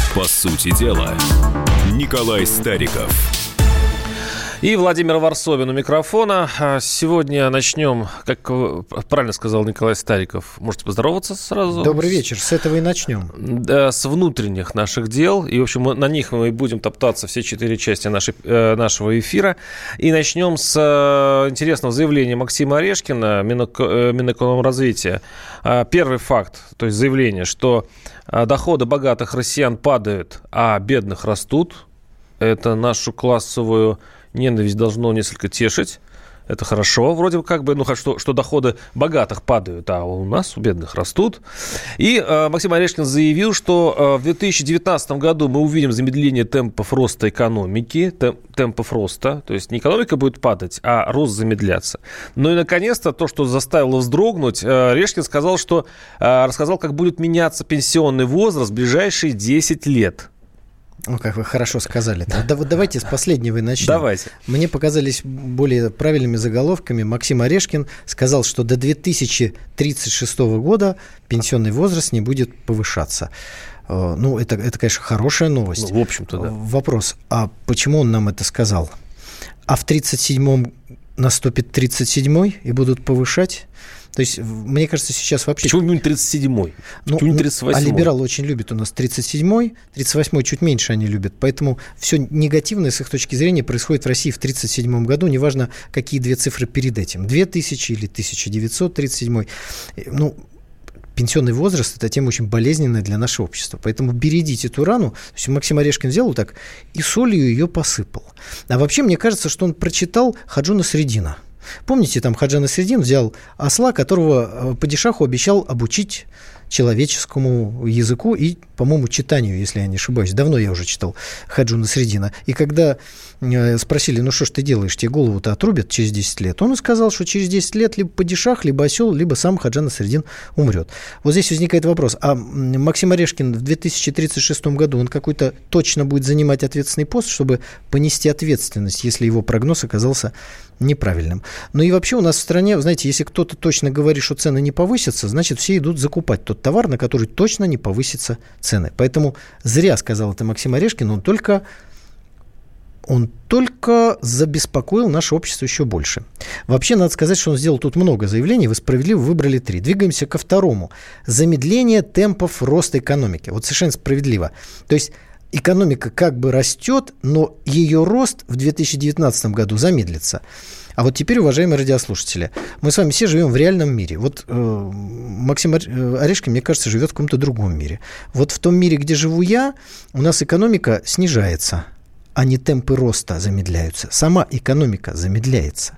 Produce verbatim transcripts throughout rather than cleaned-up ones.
По сути дела, Николай Стариков. И Владимир Варсобин у микрофона. Сегодня начнем, как правильно сказал Николай Стариков, можете поздороваться сразу. Добрый вечер, с этого и начнем. Да, с внутренних наших дел. И, в общем, на них мы будем топтаться все четыре части нашей, нашего эфира. И начнем с интересного заявления Максима Орешкина, Минэкономразвития. Первый факт, то есть заявление, что доходы богатых россиян падают, а бедных растут. Это нашу классовую ненависть должно несколько тешить. Это хорошо, вроде как бы, ну, что, что доходы богатых падают, а у нас, у бедных, растут. И э, Максим Орешкин заявил, что э, в две тысячи девятнадцатом году мы увидим замедление темпов роста экономики, темп, темпов роста, то есть не экономика будет падать, а рост замедляться. Ну и, наконец-то, то, что заставило вздрогнуть, э, Орешкин сказал, что, э, рассказал, как будет меняться пенсионный возраст в ближайшие десять лет. Ну, как вы хорошо сказали. Да, вот давайте с последнего и начнем. Давайте. Мне показались более правильными заголовками. Максим Орешкин сказал, что до две тысячи тридцать шестого года пенсионный возраст не будет повышаться. Ну, это, это, конечно, хорошая новость. Ну, в общем-то, да. Вопрос, а почему он нам это сказал? А в тридцать седьмом наступит тридцать седьмой и будут повышать? То есть, мне кажется, сейчас вообще... Почему именно тридцать седьмой? Ну, Почему не тридцать восьмой? А либералы очень любят у нас тридцать седьмой, тридцать восьмой чуть меньше они любят. Поэтому все негативное с их точки зрения происходит в России в тридцать седьмом году. Неважно, какие две цифры перед этим. две тысячи или тысяча девятьсот тридцать седьмой. Ну, пенсионный возраст – это тема очень болезненная для нашего общества. Поэтому бередите эту рану. То есть Максим Орешкин сделал так и солью ее посыпал. А вообще, мне кажется, что он прочитал Хаджу Насреддина. Помните, там Хаджа Насреддин взял осла, которого падишаху обещал обучить человеческому языку и, по-моему, читанию, если я не ошибаюсь. Давно я уже читал Хаджу Насреддина. И когда спросили, ну что ж ты делаешь, тебе голову-то отрубят через десять лет, он сказал, что через десять лет либо падишах, либо осел, либо сам Хаджа Насреддин умрет. Вот здесь возникает вопрос, а Максим Орешкин в две тысячи тридцать шестом году, он какой-то точно будет занимать ответственный пост, чтобы понести ответственность, если его прогноз оказался неправильным. Ну и вообще у нас в стране, знаете, если кто-то точно говорит, что цены не повысятся, значит, все идут закупать тот товар, на который точно не повысятся цены. Поэтому зря сказал это Максим Орешкин, он только, он только забеспокоил наше общество еще больше. Вообще, надо сказать, что он сделал тут много заявлений, вы справедливо выбрали три. Двигаемся ко второму. Замедление темпов роста экономики. Вот совершенно справедливо. То есть экономика как бы растет, но ее рост в две тысячи девятнадцатом году замедлится. А вот теперь, уважаемые радиослушатели, мы с вами все живем в реальном мире. Вот э, Максим Орешкин, мне кажется, живет в каком-то другом мире. Вот в том мире, где живу я, у нас экономика снижается, а не темпы роста замедляются. Сама экономика замедляется.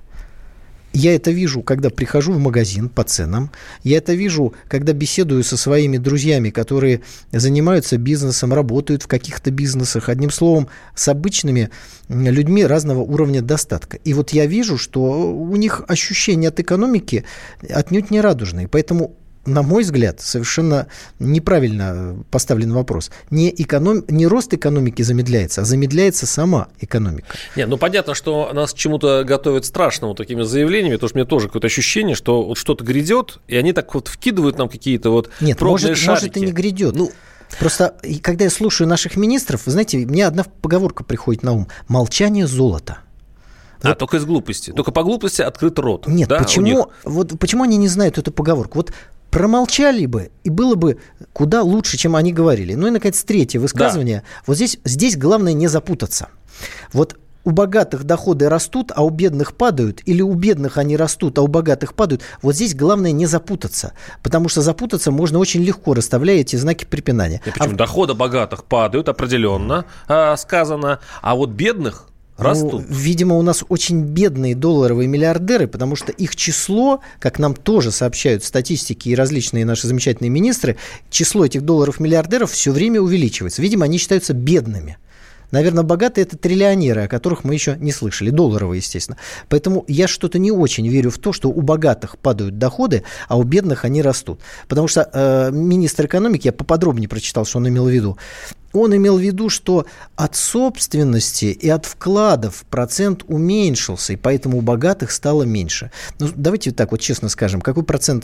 Я это вижу, когда прихожу в магазин по ценам. Я это вижу, когда беседую со своими друзьями, которые занимаются бизнесом, работают в каких-то бизнесах. Одним словом, с обычными людьми разного уровня достатка. И вот я вижу, что у них ощущения от экономики отнюдь не радужные. Поэтому, на мой взгляд, совершенно неправильно поставлен вопрос. Не, эконом... не рост экономики замедляется, а замедляется сама экономика. Нет, ну понятно, что нас к чему-то готовят страшному такими заявлениями, потому что у меня тоже какое-то ощущение, что вот что-то грядет, и они так вот вкидывают нам какие-то вот Нет, пробные может, шарики. Может, и не грядет. Ну... Просто, когда я слушаю наших министров, вы знаете, мне одна поговорка приходит на ум. Молчание – золото. А, вот. Только из глупости. Только по глупости открыт рот. Нет, да, почему, вот, почему они не знают эту поговорку? Вот промолчали бы, и было бы куда лучше, чем они говорили. Ну и, наконец, третье высказывание. Да. Вот здесь, здесь главное не запутаться. Вот у богатых доходы растут, а у бедных падают, или у бедных они растут, а у богатых падают. Вот здесь главное не запутаться, потому что запутаться можно очень легко, расставляя эти знаки препинания. И почему? А... Доходы богатых падают, определенно э, сказано, а вот бедных растут. Ну, видимо, у нас очень бедные долларовые миллиардеры, потому что их число, как нам тоже сообщают статистики и различные наши замечательные министры, число этих долларов-миллиардеров все время увеличивается. Видимо, они считаются бедными. Наверное, богатые – это триллионеры, о которых мы еще не слышали, долларовые, естественно. Поэтому я что-то не очень верю в то, что у богатых падают доходы, а у бедных они растут. Потому что э, министр экономики, я поподробнее прочитал, что он имел в виду, он имел в виду, что от собственности и от вкладов процент уменьшился, и поэтому у богатых стало меньше. Ну, давайте так вот честно скажем, какой процент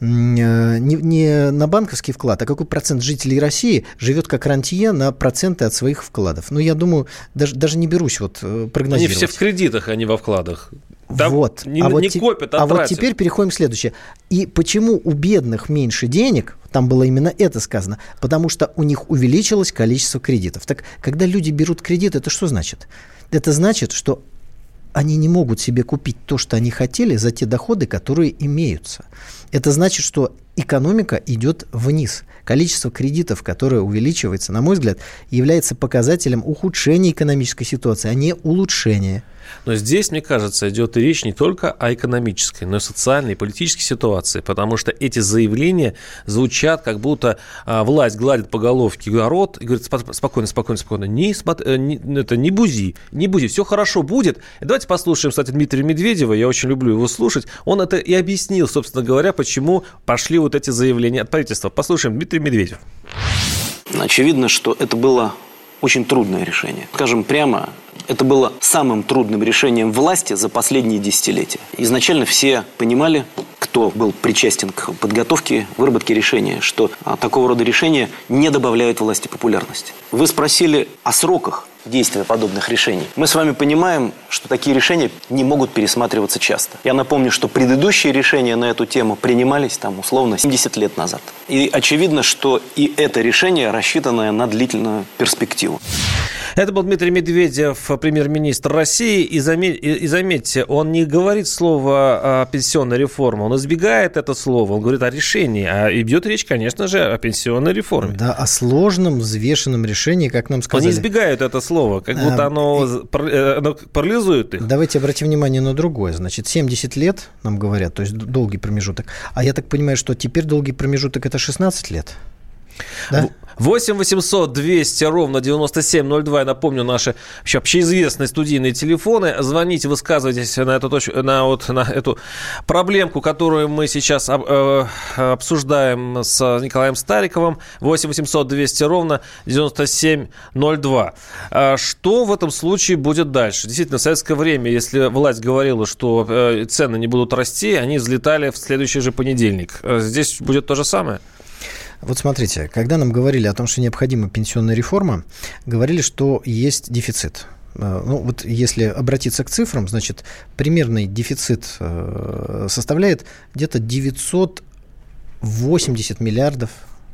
не, не на банковский вклад, а какой процент жителей России живет как рантье на проценты от своих вкладов? Ну, я думаю, даже, даже не берусь вот прогнозировать. Они все в кредитах, а не во вкладах. Там вот. не, а, вот не те, копят, а, а тратят. Вот теперь переходим к следующему. И почему у бедных меньше денег? Там было именно это сказано. Потому что у них увеличилось количество кредитов. Так когда люди берут кредит, это что значит? Это значит, что они не могут себе купить то, что они хотели, за те доходы, которые имеются. Это значит, что экономика идет вниз. Количество кредитов, которое увеличивается, на мой взгляд, является показателем ухудшения экономической ситуации, а не улучшения. Но здесь, мне кажется, идет речь не только о экономической, но и социальной и политической ситуации, потому что эти заявления звучат, как будто а, власть гладит по головке народ и говорит: спокойно, спокойно, спокойно, не, не, это, не бузи, не бузи, все хорошо будет. И давайте послушаем, кстати, Дмитрия Медведева, я очень люблю его слушать. Он это и объяснил, собственно говоря, почему пошли вот эти заявления от правительства. Послушаем Дмитрия Медведева. Очевидно, что это было очень трудное решение. Скажем прямо, это было самым трудным решением власти за последние десятилетия. Изначально все понимали, кто был причастен к подготовке, выработке решения, что а, такого рода решения не добавляют власти популярности. Вы спросили о сроках действия подобных решений. Мы с вами понимаем, что такие решения не могут пересматриваться часто. Я напомню, что предыдущие решения на эту тему принимались там условно семьдесят лет назад. И очевидно, что и это решение рассчитано на длительную перспективу. Это был Дмитрий Медведев, премьер-министр России. И, заметь, и заметьте, он не говорит слово о пенсионной реформе, он избегает это слово, он говорит о решении. А идет речь, конечно же, о пенсионной реформе. Да, о сложном, взвешенном решении, как нам сказали. Они избегают это слово, как будто а, оно, и... оно парализует их. Давайте обратим внимание на другое. Значит, семьдесят лет, нам говорят, то есть долгий промежуток. А я так понимаю, что теперь долгий промежуток – это шестнадцать лет? Да? восемь восемьсот двести ровно девяносто семь ноль два. Я напомню, наши вообще общеизвестные студийные телефоны. Звоните, высказывайтесь на эту, на, вот, на эту проблемку, которую мы сейчас об, э, обсуждаем с Николаем Стариковым. восемь восемьсот двести ровно девяносто семь ноль два. Что в этом случае будет дальше? Действительно, в советское время, если власть говорила, что э, цены не будут расти, они взлетали в следующий же понедельник. Здесь будет то же самое? Вот смотрите, когда нам говорили о том, что необходима пенсионная реформа, говорили, что есть дефицит. Ну, вот если обратиться к цифрам, значит, примерный дефицит составляет где-то девятьсот восемьдесят миллиардов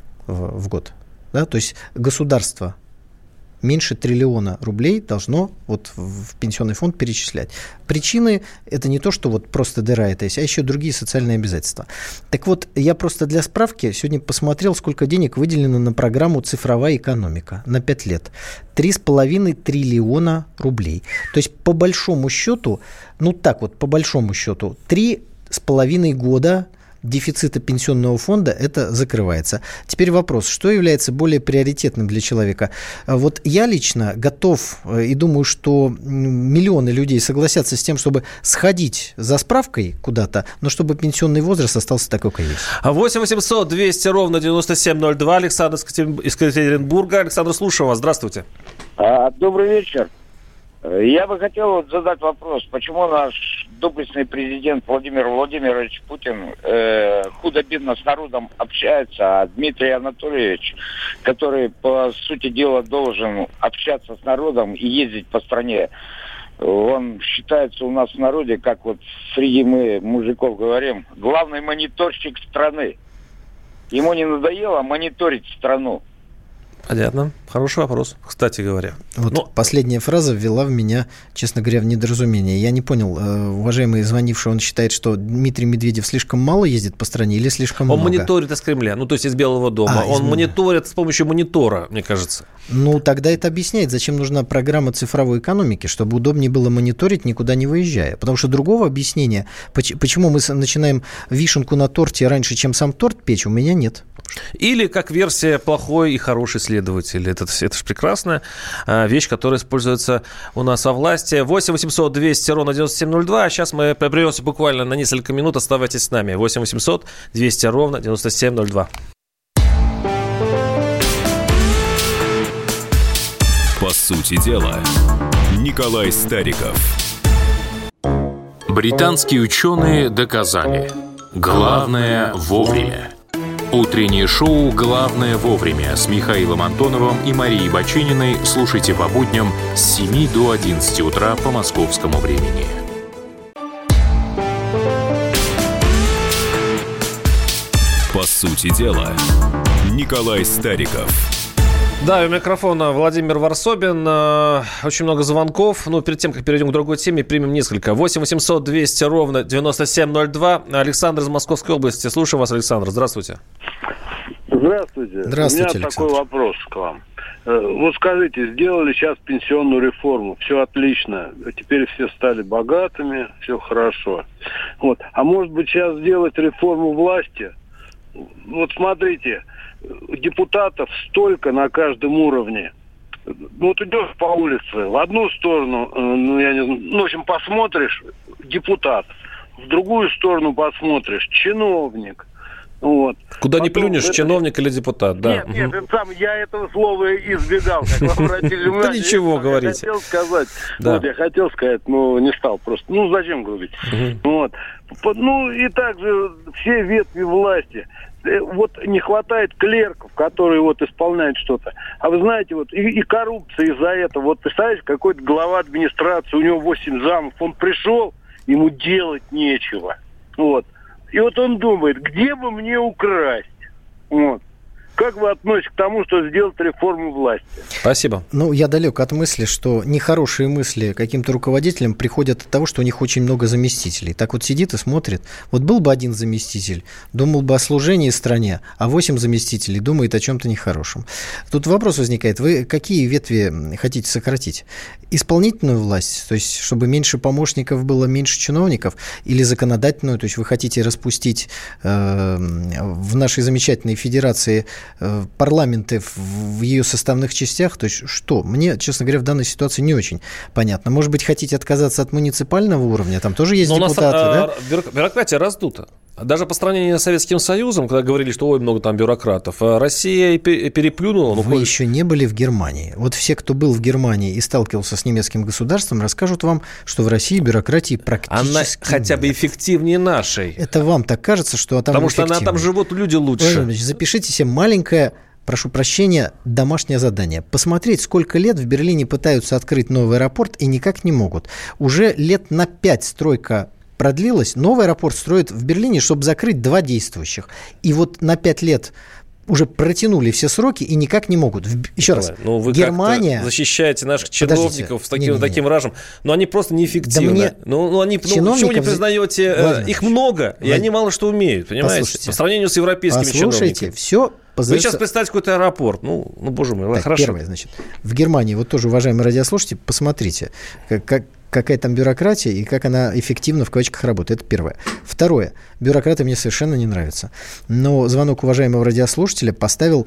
в год. Да? То есть государство меньше триллиона рублей должно вот в пенсионный фонд перечислять. Причины – это не то, что вот просто дыра это есть, а еще другие социальные обязательства. Так вот, я просто для справки сегодня посмотрел, сколько денег выделено на программу «Цифровая экономика» на пять лет. три с половиной триллиона рублей. То есть, по большому счету, ну так вот, по большому счету, три с половиной года дефицита пенсионного фонда это закрывается. Теперь вопрос, что является более приоритетным для человека? Вот я лично готов и думаю, что миллионы людей согласятся с тем, чтобы сходить за справкой куда-то, но чтобы пенсионный возраст остался такой, как есть. восемь восемьсот двести ровно девяносто семь ноль два. Александр из Екатеринбурга. Александр, слушаю вас. Здравствуйте. Добрый вечер. Я бы хотел вот задать вопрос, почему наш доблестный президент Владимир Владимирович Путин э, худо-бедно с народом общается, а Дмитрий Анатольевич, который, по сути дела, должен общаться с народом и ездить по стране, он считается у нас в народе, как вот среди мы, мужиков, говорим, главный мониторщик страны. Ему не надоело мониторить страну? Понятно. Хороший вопрос, кстати говоря. Вот Но... последняя фраза ввела в меня, честно говоря, в недоразумение. Я не понял, уважаемый звонивший, он считает, что Дмитрий Медведев слишком мало ездит по стране или слишком он много? Он мониторит из Кремля, ну то есть из Белого дома. А, он из... мониторит с помощью монитора, мне кажется. Ну тогда это объясняет, зачем нужна программа цифровой экономики, чтобы удобнее было мониторить, никуда не выезжая. Потому что другого объяснения, почему мы начинаем вишенку на торте раньше, чем сам торт печь, у меня нет. Или как версия плохой и хороший следователь. Это, это же прекрасная вещь, которая используется у нас во власти. восемь восемьсот двести ровно девяносто семь ноль два. А сейчас мы прервемся буквально на несколько минут. Оставайтесь с нами. восемь восемьсот двести ровно девяносто семь ноль два. По сути дела, Николай Стариков. Британские ученые доказали: главное вовремя. Утреннее шоу «Главное вовремя» с Михаилом Антоновым и Марией Бачининой слушайте по будням с семи до одиннадцати утра по московскому времени. По сути дела, Николай Стариков. Да, у микрофона Владимир Варсобин. Очень много звонков. Но перед тем, как перейдем к другой теме, примем несколько. восемь восемьсот двести ровно девяносто семь ноль два. Александр из Московской области. Слушаю вас, Александр. Здравствуйте. Здравствуйте. Здравствуйте, У меня Александр. такой вопрос к вам. Вот скажите, сделали сейчас пенсионную реформу, все отлично, теперь все стали богатыми, все хорошо. Вот. А может быть сейчас сделать реформу власти? Вот смотрите, депутатов столько на каждом уровне. Ну вот идешь по улице, в одну сторону, ну я не знаю, ну в общем посмотришь, депутат, в другую сторону посмотришь, чиновник. Вот. Куда Потом не плюнешь, это... чиновник или депутат, да. Нет, нет, это сам, я этого слова избегал, как вы обратили внимание. Да ничего, говорите. Я хотел сказать, Да. вот, я хотел сказать, но не стал просто. Ну, зачем грубить? Вот. Ну, и также все ветви власти. Вот не хватает клерков, которые вот исполняют что-то. А вы знаете, вот и, и коррупция из-за этого. Вот представляете, какой-то глава администрации, у него восемь замов, он пришел, ему делать нечего. Вот. И вот он думает, где бы мне украсть? Вот. Как вы относитесь к тому, что сделать реформу власти? Спасибо. Ну, я далек от мысли, что нехорошие мысли каким-то руководителям приходят от того, что у них очень много заместителей. Так вот сидит и смотрит. Вот был бы один заместитель, думал бы о служении стране, а восемь заместителей думает о чем-то нехорошем. Тут вопрос возникает. Вы какие ветви хотите сократить? Исполнительную власть, то есть чтобы меньше помощников было, меньше чиновников, или законодательную, то есть вы хотите распустить э, в нашей замечательной федерации парламенты в ее составных частях, то есть что? Мне, честно говоря, в данной ситуации не очень понятно. Может быть, хотите отказаться от муниципального уровня? Там тоже есть Но депутаты, у нас, да? Бюрократия раздута. Даже по сравнению с Советским Союзом, когда говорили, что ой, много там бюрократов, Россия переплюнула. Вы еще не были в Германии. Вот все, кто был в Германии и сталкивался с немецким государством, расскажут вам, что в России бюрократии практически Она хотя бы эффективнее нашей. Это вам так кажется, что там Потому что она, там живут люди лучше. Владимир, запишите себе маленькое, прошу прощения, домашнее задание. Посмотреть, сколько лет в Берлине пытаются открыть новый аэропорт и никак не могут. Уже лет на пять стройка продлилась. Новый аэропорт строят в Берлине, чтобы закрыть два действующих. И вот на пять лет уже протянули все сроки и никак не могут. Еще раз, ну, вы Германия... защищаете наших чиновников с таким, не, не, не. таким ражем, но они просто неэффективны. Да мне... Ну, ну, они, ну, почему не признаете? Владимир, их много, Владимир, и они мало что умеют, понимаете? Послушайте, по сравнению с европейскими чиновниками. все... Вы сейчас представьте какой-то аэропорт. Ну, ну боже мой, так, хорошо. Первое, значит, в Германии, вот тоже, уважаемые радиослушатели, посмотрите, как, как, какая там бюрократия и как она эффективно в кавычках работает. Это первое. Второе. Бюрократы мне совершенно не нравятся. Но звонок уважаемого радиослушателя поставил,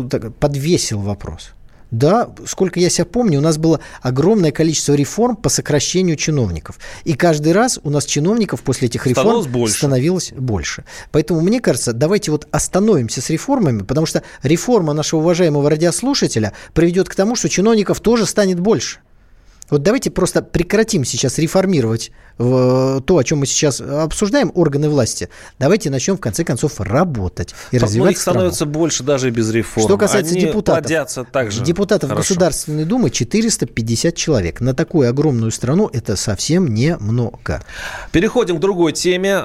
подвесил вопрос. Да, сколько я себя помню, у нас было огромное количество реформ по сокращению чиновников. И каждый раз у нас чиновников после этих реформ становилось больше. становилось больше. Поэтому, мне кажется, давайте вот остановимся с реформами, потому что реформа нашего уважаемого радиослушателя приведет к тому, что чиновников тоже станет больше. Вот давайте просто прекратим сейчас реформировать то, о чем мы сейчас обсуждаем, органы власти. Давайте начнем, в конце концов, работать и Но развивать их страну. Становится больше даже и без реформ. Что касается Они депутатов, так же депутатов хорошо. Государственной Думы четыреста пятьдесят человек. На такую огромную страну это совсем немного. Переходим к другой теме.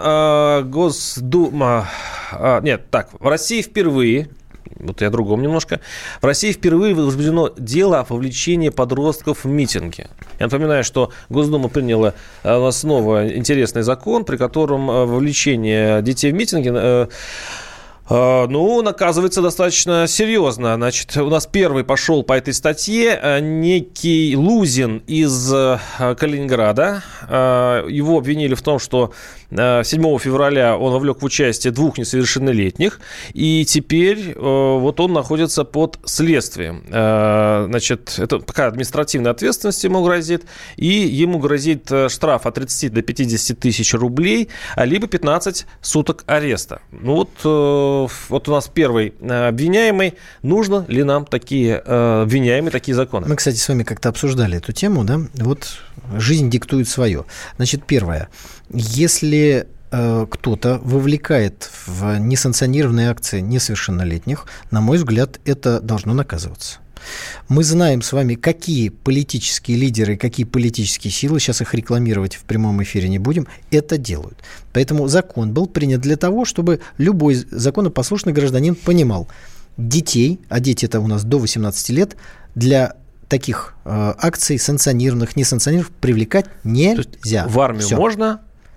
Госдума... Нет, так, в России впервые... Вот я о другом немножко. В России впервые возбуждено дело о вовлечении подростков в митинги. Я напоминаю, что Госдума приняла снова интересный закон, при котором вовлечение детей в митинги... Ну, наказывается достаточно серьезно. Значит, у нас первый пошел по этой статье некий Лузин из Калининграда. Его обвинили в том, что седьмого февраля он вовлек в участие двух несовершеннолетних, и теперь вот он находится под следствием. Значит, это такая административная ответственность ему грозит, и ему грозит штраф от тридцати до пятидесяти тысяч рублей, либо пятнадцать суток ареста. Ну вот вот у нас первый обвиняемый. Нужно ли нам такие обвиняемые, такие законы? Мы, кстати, с вами как-то обсуждали эту тему, да? Вот жизнь диктует свое. Значит, первое. Если кто-то вовлекает в несанкционированные акции несовершеннолетних, на мой взгляд, это должно наказываться. Мы знаем с вами, какие политические лидеры, какие политические силы, сейчас их рекламировать в прямом эфире не будем, это делают. Поэтому закон был принят для того, чтобы любой законопослушный гражданин понимал, детей, а дети это у нас до восемнадцати лет, для таких э, акций санкционированных, несанкционированных привлекать нельзя. В армию Всё. можно,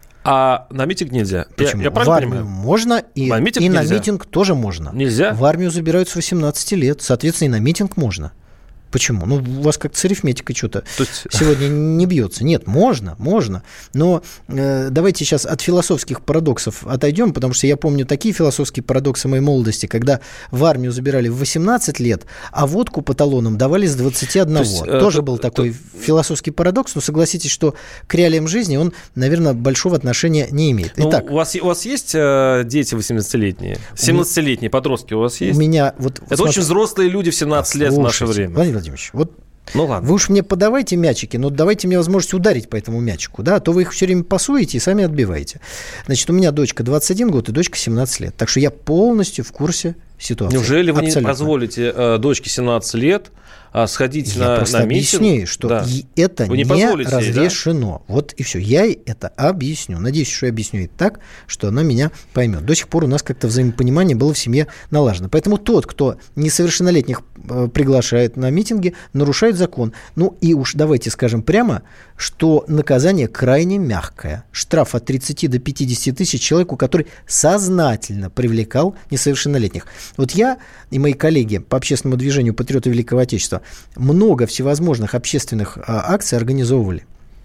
а на митинг нельзя. Почему? Я, я в армию понимаю? можно, и, на митинг, и на нельзя. митинг тоже можно. Нельзя? В армию забирают с восемнадцати лет, соответственно, и на митинг можно. Почему? Ну, у вас как-то с арифметикой что-то есть... сегодня не бьется. Нет, можно, можно. Но э, давайте сейчас от философских парадоксов отойдем, потому что я помню такие философские парадоксы моей молодости, когда в армию забирали в восемнадцать лет, а водку по талонам давали с двадцати одного. То есть, Тоже э, был то, такой то... философский парадокс, но согласитесь, что к реалиям жизни он, наверное, большого отношения не имеет. Ну, Итак, у вас, у вас есть э, дети восемнадцатилетние? семнадцатилетние подростки у вас есть? У меня... Вот, Это смотри... очень взрослые люди в семнадцать лет в наше время. Владимир Владимирович, вот ну, ладно. Вы уж мне подавайте мячики, но давайте мне возможность ударить по этому мячику, да, а то вы их все время пасуете и сами отбиваете. Значит, у меня дочка двадцать один год и дочка семнадцать лет, так что я полностью в курсе ситуации. Неужели вы Абсолютно. не позволите э, дочке семнадцать лет а, сходить я на, просто на митинг? объясняю, что да. это Вы не, не разрешено. Ей, да? Вот и все. Я ей это объясню. Надеюсь, что я объясню ей так, что она меня поймет. До сих пор у нас как-то взаимопонимание было в семье налажено. Поэтому тот, кто несовершеннолетних приглашает на митинги, нарушает закон. Ну и уж давайте скажем прямо, что наказание крайне мягкое. Штраф от тридцати до пятидесяти тысяч человеку, который сознательно привлекал несовершеннолетних. Вот я и мои коллеги по общественному движению «Патриоты Великого Отечества» много всевозможных общественных а, акций организовывали.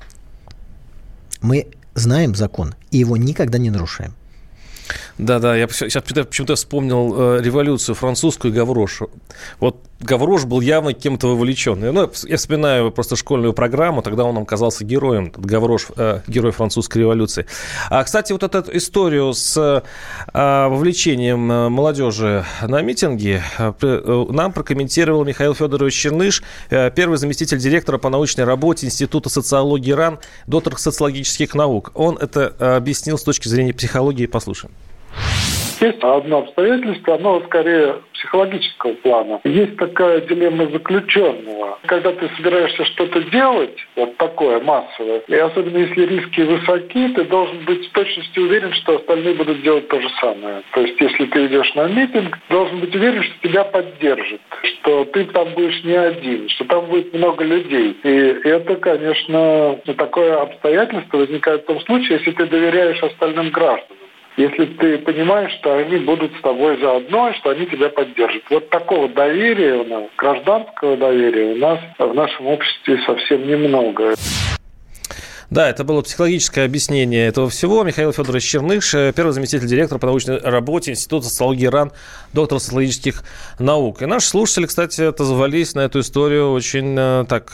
Мы знаем закон и его никогда не нарушаем. Да-да, я сейчас почему-то вспомнил э, революцию французскую и Гавроша. Вот Гаврош был явно кем-то вовлеченный. Ну, я вспоминаю просто школьную программу, тогда он нам казался героем, этот Гаврош, э, герой французской революции. А, кстати, вот эту историю с э, вовлечением молодежи на митинги э, нам прокомментировал Михаил Федорович Черныш, э, первый заместитель директора по научной работе Института социологии РАН, доктор социологических наук. Он это э, объяснил с точки зрения психологии. Послушаем. Есть одно обстоятельство, оно скорее психологического плана. Есть такая дилемма заключенного. Когда ты собираешься что-то делать, вот такое массовое, и особенно если риски высоки, ты должен быть в точности уверен, что остальные будут делать то же самое. То есть, если ты идешь на митинг, должен быть уверен, что тебя поддержат, что ты там будешь не один, что там будет много людей. И это, конечно, такое обстоятельство возникает в том случае, если ты доверяешь остальным гражданам. Если ты понимаешь, что они будут с тобой заодно, и что они тебя поддержат. Вот такого доверия у нас, гражданского доверия у нас в нашем обществе совсем немного. Да, это было психологическое объяснение этого всего. Михаил Федорович Черныш, первый заместитель директора по научной работе Института социологии РАН, доктор социологических наук. И наши слушатели, кстати, отозвались на эту историю очень так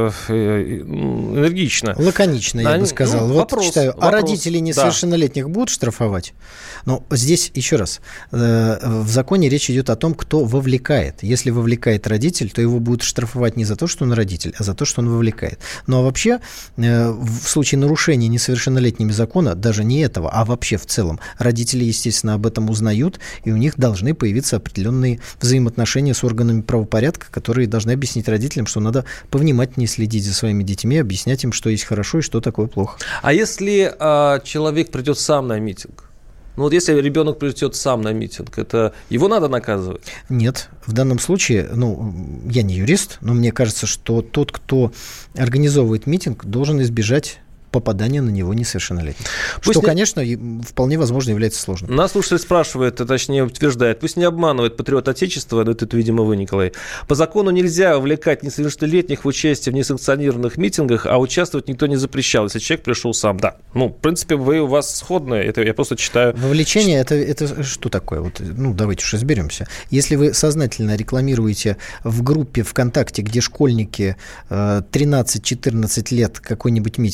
энергично. Лаконично, я Они, бы сказал. Ну, вот вопрос, читаю. вопрос. А родители несовершеннолетних да. будут штрафовать? Ну, здесь еще раз. В законе речь идет о том, кто вовлекает. Если вовлекает родитель, то его будут штрафовать не за то, что он родитель, а за то, что он вовлекает. Ну, а вообще, в случае нарушения несовершеннолетними закона, даже не этого, а вообще в целом, родители, естественно, об этом узнают, и у них должны появиться определенные взаимоотношения с органами правопорядка, которые должны объяснить родителям, что надо повнимательнее следить за своими детьми, объяснять им, что есть хорошо и что такое плохо. А если а, человек придет сам на митинг? Ну вот если ребенок придет сам на митинг, это его надо наказывать? Нет, в данном случае, ну, я не юрист, но мне кажется, что тот, кто организовывает митинг, должен избежать попадания на него несовершеннолетних. Пусть что, не... конечно, вполне возможно является сложным. Нас слушатель спрашивает, точнее утверждает, пусть не обманывает патриот Отечества, но это, видимо, вы, Николай. По закону нельзя увлекать несовершеннолетних в участие в несанкционированных митингах, а участвовать никто не запрещал, если человек пришел сам. Да, ну, в принципе, вы у вас сходные, это я просто читаю. Вовлечение, это, это что такое? Вот, ну, давайте уж разберемся. Если вы сознательно рекламируете в группе ВКонтакте, где школьники тринадцать-четырнадцать лет какой-нибудь митинг, вы вовлекаете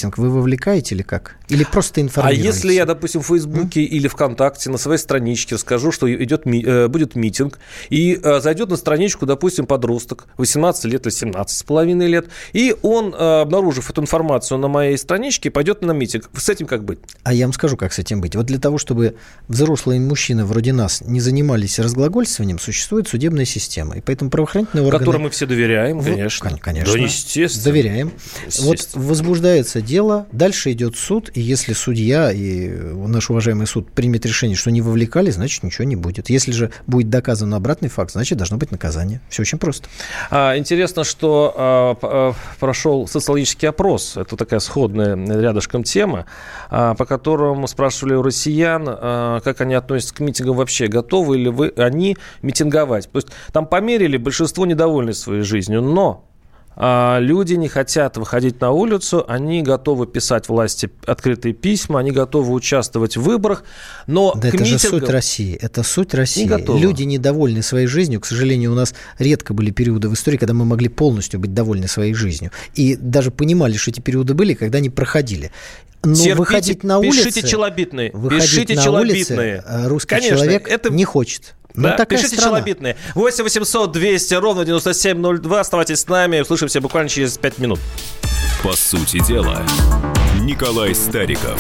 вовлекаете или как? Или просто А информируете? если я, допустим, в Фейсбуке mm? или ВКонтакте на своей страничке скажу, что идет, э, будет митинг, и э, зайдет на страничку, допустим, подросток, восемнадцать лет или семнадцать с половиной лет, и он, э, обнаружив эту информацию на моей страничке, пойдет на митинг. С этим как быть? А я вам скажу, как с этим быть. Вот для того, чтобы взрослые мужчины вроде нас не занимались разглагольствованием, существует судебная система. И поэтому правоохранительные органы... Которым мы все доверяем, конечно. В... Конечно. Да, естественно. Доверяем. Естественно. Вот возбуждается дело, дальше идет суд, и если судья и наш уважаемый суд примет решение, что не вовлекали, значит, ничего не будет. Если же будет доказан обратный факт, значит, должно быть наказание. Все очень просто. А, интересно, что а, а, прошел социологический опрос. Это такая сходная рядышком тема, а, по которому спрашивали у россиян, а, как они относятся к митингам вообще, готовы ли вы, они митинговать. То есть там померили, большинство недовольны своей жизнью, но а, люди не хотят выходить на улицу, они готовы писать власти открытые письма, они готовы участвовать в выборах, но да к это митингам... же суть России, это суть России. Не Люди недовольны своей жизнью, к сожалению, у нас редко были периоды в истории, когда мы могли полностью быть довольны своей жизнью, и даже понимали, что эти периоды были, когда они проходили. Но Терпите, выходить на улицы, пишите челобитные, выходить пишите на челобитные. улицы русский Конечно, человек это... не хочет. Да, ну, такая пишите страна. челобитные. восемь восемьсот двести ровно девяносто семь ноль два. Оставайтесь с нами. Услышимся буквально через пять минут. По сути дела, Николай Стариков.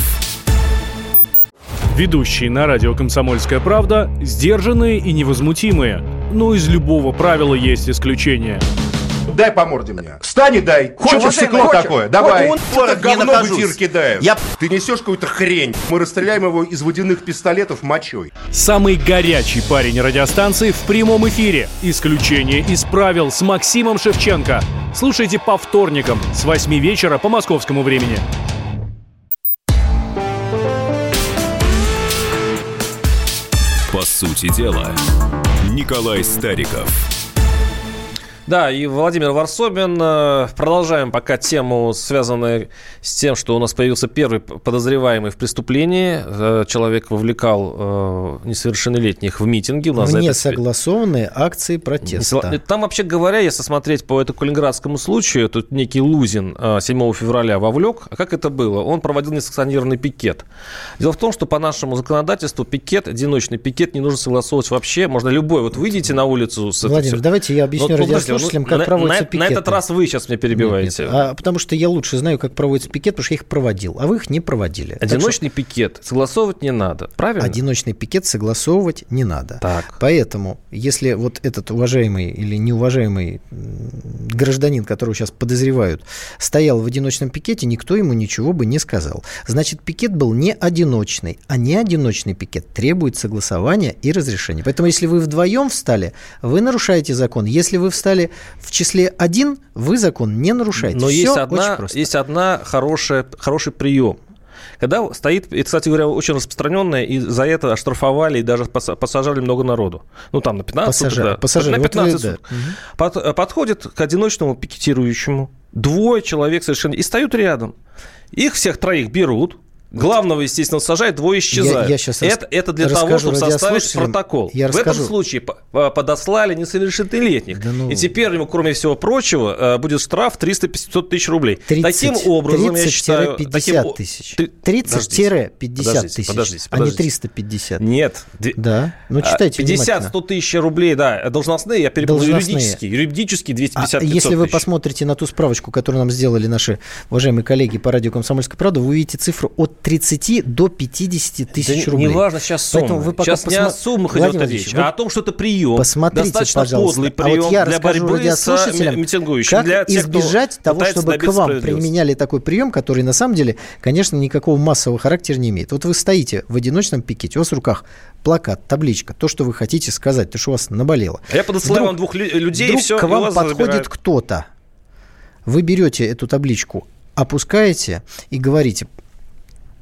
Ведущие на радио «Комсомольская правда» сдержанные и невозмутимые. Но из любого правила есть исключение. Дай по морде мне. Встань и дай. Хочешь стекло хочешь? Такое? Давай. Он Что-то говно в эфир кидает. Я... Ты несешь какую-то хрень. Мы расстреляем его из водяных пистолетов мочой. Самый горячий парень радиостанции в прямом эфире. Исключение из правил с Максимом Шевченко. Слушайте по вторникам с восьми вечера по московскому времени. По сути дела, Николай Стариков. Да, и Владимир Варсобин. Продолжаем пока тему, связанную с тем, что у нас появился первый подозреваемый в преступлении. Человек вовлекал несовершеннолетних в митинги. У нас в это... несогласованные акции протеста. Там, вообще говоря, если смотреть по этому калининградскому случаю, тут некий Лузин седьмого февраля вовлек. А как это было? Он проводил несанкционированный пикет. Дело в том, что по нашему законодательству пикет, одиночный пикет не нужно согласовывать вообще. Можно любой. Вот выйдите на улицу... С Владимир, давайте я объясню радиослушателям, как на, проводятся на, пикеты. На этот раз вы сейчас меня перебиваете. Нет, нет. А, потому что я лучше знаю, как проводится пикет, потому что я их проводил, а вы их не проводили. Одиночный что... пикет согласовывать не надо, правильно? Одиночный пикет согласовывать не надо. Так. Поэтому, если вот этот уважаемый или неуважаемый гражданин, которого сейчас подозревают, стоял в одиночном пикете, никто ему ничего бы не сказал. Значит, пикет был не одиночный, а не одиночный пикет требует согласования и разрешения. Поэтому, если вы вдвоем встали, вы нарушаете закон. Если вы встали в числе один, вы закон не нарушаете. Но Все есть очень одна, просто. есть одна хорошая, хороший прием. Когда стоит, это, кстати говоря, очень распространенное, и за это оштрафовали, и даже посажали много народу. Ну, там на пятнадцать Пассажир, суток. Да. Пассажир, На пятнадцать вот вы, суток. Да. Под, подходит к одиночному пикетирующему двое человек совершенно, и встают рядом. Их всех троих берут. Главного, естественно, сажает, двое исчезают. Я, я сейчас это, это для того, чтобы составить протокол. Я в этом случае подослали несовершеннолетних. Да ну... И теперь ему, кроме всего прочего, будет штраф триста-пятьсот тысяч рублей. тридцать, таким образом, я считаю... пятьдесят тысяч. тридцать-пятьдесят тысяч, подождите, подождите. А не триста пятьдесят. Нет. Да, ну читайте пятьдесят-сто тысяч рублей, да, должностные, я перепутал, юридические. Юридические двести пятьдесят тысяч. А если вы посмотрите на ту справочку, которую нам сделали наши уважаемые коллеги по радио «Комсомольская правда», вы увидите цифру от тридцати до пятидесяти тысяч да рублей. Не важно сейчас сумма. Вы пока сейчас посма... не о суммах идет речь, а о том, что это прием. Посмотрите, достаточно пожалуйста. подлый прием а вот я для борьбы с митингующими. Как для тех, избежать того, чтобы к вам применяли такой прием, который на самом деле, конечно, никакого массового характера не имеет. Вот вы стоите в одиночном пикете, у вас в руках плакат, табличка, то, что вы хотите сказать, то, что у вас наболело. А я подослал вам двух людей, вдруг и все, к вам подходит забирают. Кто-то. Вы берете эту табличку, опускаете и говорите: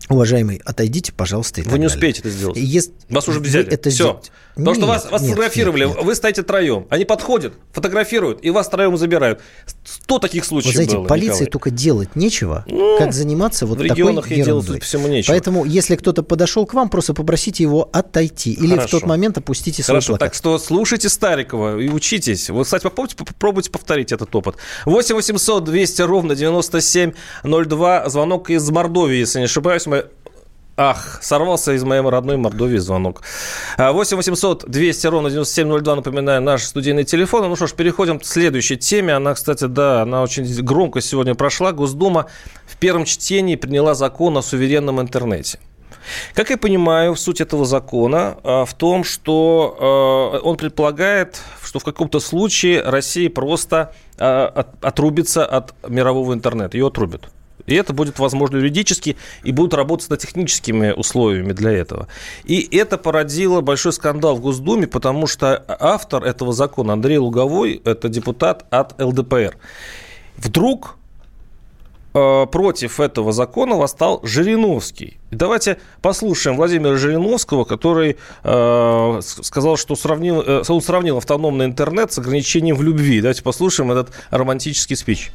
Уважаемый, отойдите, пожалуйста, и Вы так не далее. успеете это сделать. Есть... Вас уже взяли. Это Все. сделать... Потому нет, что вас, вас нет, сфотографировали, нет, нет. вы стоите троем. Они подходят, фотографируют, и вас троем забирают. Сто таких случаев Вы знаете, было, полиции Николай. только делать нечего, Ну, как заниматься вот в такой регионах ей делать ерундой. всему нечего. Поэтому, если кто-то подошел к вам, просто попросите его отойти. Или Хорошо. в тот момент опустите свой Хорошо, плакат. так что слушайте Старикова и учитесь. Вы, кстати, попробуйте, попробуйте повторить этот опыт. восемь восемьсот двести ровно девяносто семь ноль два. Звонок из Мордовии, если не ошибаюсь. Мы... Ах, сорвался из моей родной Мордовии звонок. восемь восемьсот двести ровно девяносто семь ноль два, напоминаю, наш студийный телефон. Ну что ж, переходим к следующей теме. Она, кстати, да, она очень громко сегодня прошла. Госдума в первом чтении приняла закон о суверенном интернете. Как я понимаю, суть этого закона в том, что он предполагает, что в каком-то случае Россия просто отрубится от мирового интернета. Ее отрубят. И это будет возможно юридически, и будут работать над техническими условиями для этого. И это породило большой скандал в Госдуме, потому что автор этого закона, Андрей Луговой, это депутат от эл дэ пэ эр. Вдруг э, против этого закона восстал Жириновский. И давайте послушаем Владимира Жириновского, который э, сказал, что сравнил, э, он сравнил автономный интернет с ограничением в любви. Давайте послушаем этот романтический спич.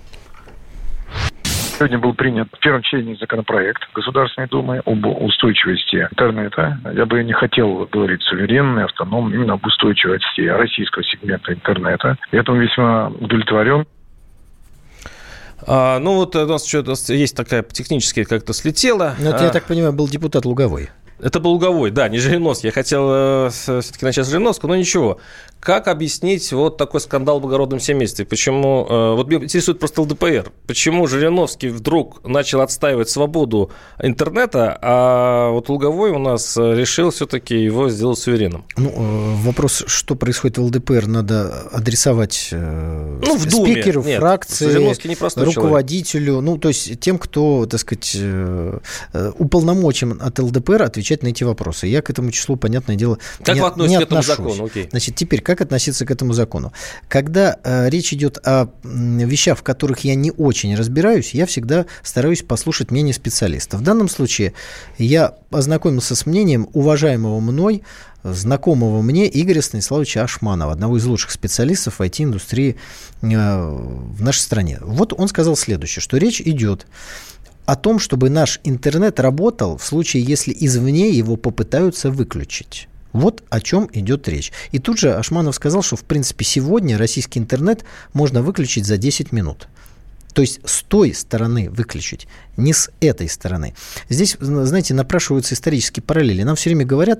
Сегодня был принят в первом чтении законопроект Государственной Думы об устойчивости интернета. Я бы не хотел говорить суверенный, автономный, именно об устойчивости российского сегмента интернета. И этому весьма удовлетворен. А, ну вот у нас что-то есть такая технически как-то слетела. Ну, это, а... я так понимаю, был депутат Луговой. Это был Луговой, да, не Жириновский. Я хотел э, все-таки начать с Жириновского, но ничего. Как объяснить вот такой скандал в благородном семействе? Почему, э, вот меня интересует просто эл дэ пэ эр. Почему Жириновский вдруг начал отстаивать свободу интернета, а вот Луговой у нас решил все-таки его сделать суверенным? Ну, э, вопрос, что происходит в эл дэ пэ эр, надо адресовать э, ну, в Думе. Спикеру, Нет, фракции, руководителю, человек. Ну, то есть тем, кто, так сказать, э, уполномочен от эл дэ пэ эр отвечать на эти вопросы. Я к этому числу, понятное дело, как не, вы относитесь не к этому отношусь. закону? Окей. Значит, теперь, как относиться к этому закону? Когда э, речь идет о м, вещах, в которых я не очень разбираюсь, я всегда стараюсь послушать мнение специалистов. В данном случае я ознакомился с мнением уважаемого мной, знакомого мне Игоря Станиславовича Ашманова, одного из лучших специалистов в ай ти-индустрии э, в нашей стране. Вот он сказал следующее, что речь идет о том, чтобы наш интернет работал в случае, если извне его попытаются выключить. Вот о чем идет речь. И тут же Ашманов сказал, что, в принципе, сегодня российский интернет можно выключить за десять минут. То есть с той стороны выключить, не с этой стороны. Здесь, знаете, напрашиваются исторические параллели. Нам все время говорят